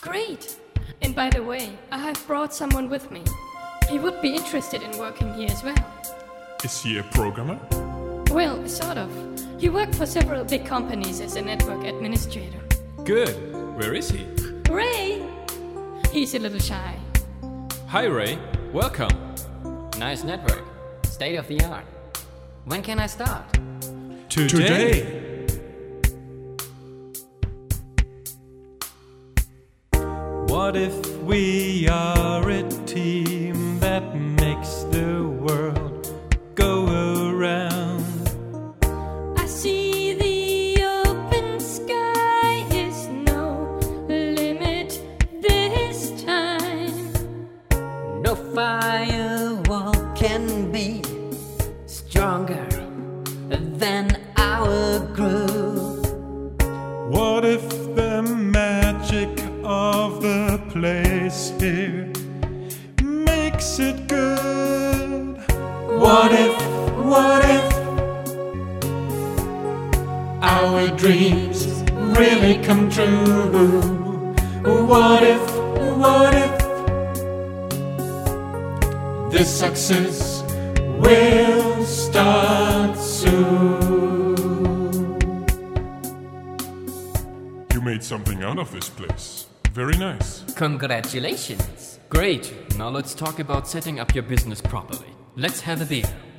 Great! And by the way, I have brought someone with me. He would be interested in working here as well. Is he a programmer? Well, sort of. He worked for several big companies as a network administrator. Good. Where is he? Ray! He's a little shy. Hi, Ray. Welcome. Nice network. State of the art. When can I start? Today. What if we are a team that makes the world go around? I see the open sky is no limit this time. No firewall can be stronger than our group. What if the magic of the place here makes it good? What if our dreams really come true? What if this success will start soon? You made something out of this place. Very nice. Congratulations. Great. Now let's talk about setting up your business properly. Let's have a beer.